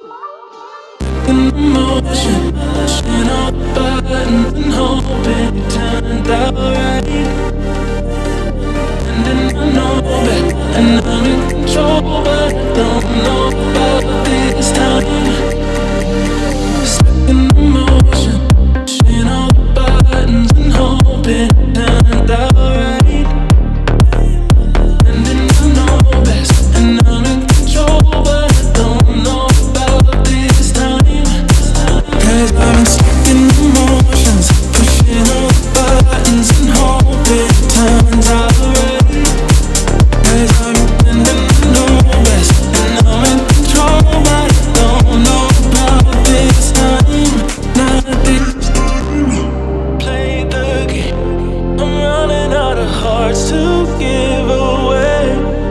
In motion, pushing all the buttons and hoping it turned out right. And then I know that, and I'm in control, but I don't know about this time. Stuck in motion, pushing all the buttons and hoping it turned out right. And then I know best, and I'm in control, but I don't know about this time. 'Cause I've been stuck in emotions, pushing all the buttons and hoping it turns out right. 'Cause I'm and then I know best, and I'm in control, but I don't know about this time. Not this time. Play the game. I'm running out of hearts to give away.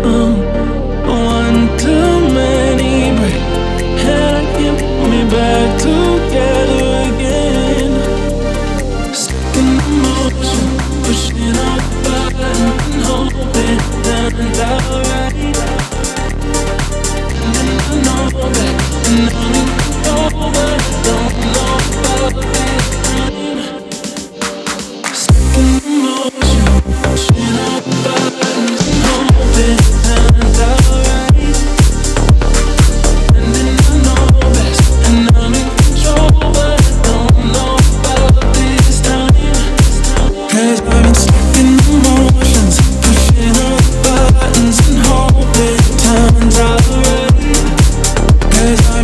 One too many break, and I can't put me back together again. Stuck in emotion, pushing all the buttons and hoping it turns out right. And then I know that, and I'm in control, but I don't know about this time. Stuck in emotion, pushing all the buttons and hoping it turns out right. And then I know best, and I'm in control, but I don't know about this time. 'Cause I've been stuck in emotions, pushing all the buttons and hoping it turns out right. 'Cause